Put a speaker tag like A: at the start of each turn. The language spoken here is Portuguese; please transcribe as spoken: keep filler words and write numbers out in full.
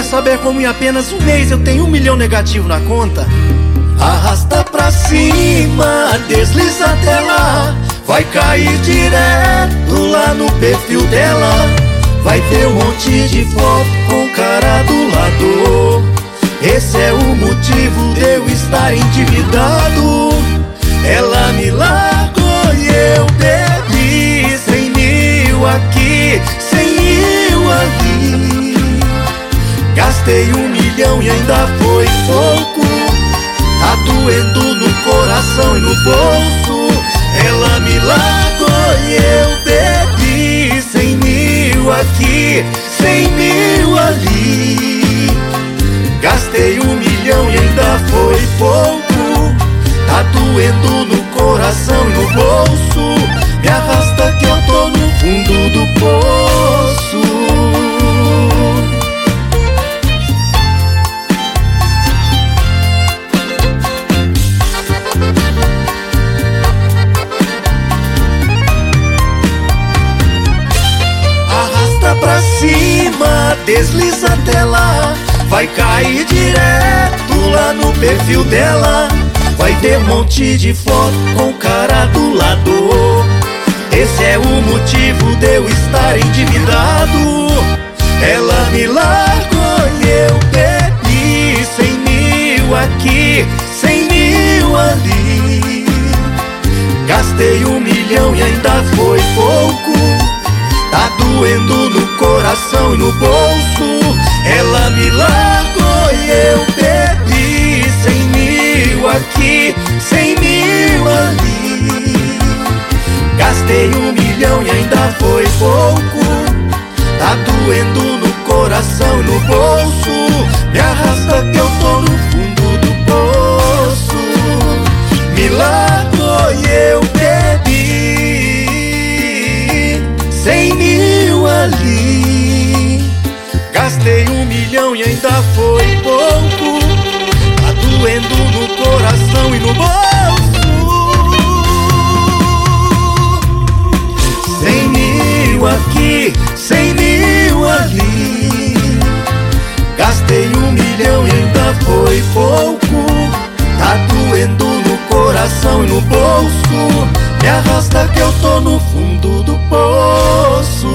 A: Quer saber como em apenas um mês eu tenho um milhão negativo na conta? Arrasta pra cima, desliza até lá, vai cair direto lá no perfil dela. Vai ter um monte de foto com cara do lado. Esse é o motivo de eu estar endividado. Ela me largou e eu bebi cem mil aqui, cem mil ali. Gastei um milhão e ainda foi pouco. Tá doendo no coração e no bolso. Ela me largou e eu bebi cem mil aqui, cem mil ali. Gastei um milhão e ainda foi pouco. Tá doendo no coração e no bolso. Me arrasta que eu tô no fundo do poço. Arrasta pra cima, desliza até lá, vai cair direto lá no perfil dela. Vai ter um monte de foto com cara do lado. Esse é o motivo de eu estar endividado. Ela me largou e eu bebi cem mil aqui, cem mil ali. Gastei um milhão e ainda foi pouco. Tá doendo no coração e no bolso. Ela me largou e eu bebi cem mil aqui, cem mil ali. Gastei um milhão e ainda foi pouco. Tá doendo no coração e no bolso. Me arrasta que eu tô no fundo do poço. Me largou e eu bebi cem mil ali. Gastei um milhão e ainda foi pouco. Tá doendo no coração e no bolso. Cem mil aqui, cem mil ali. Gastei um milhão e ainda foi pouco. Tá doendo no coração e no bolso. Me arrasta que eu tô no fundo do poço.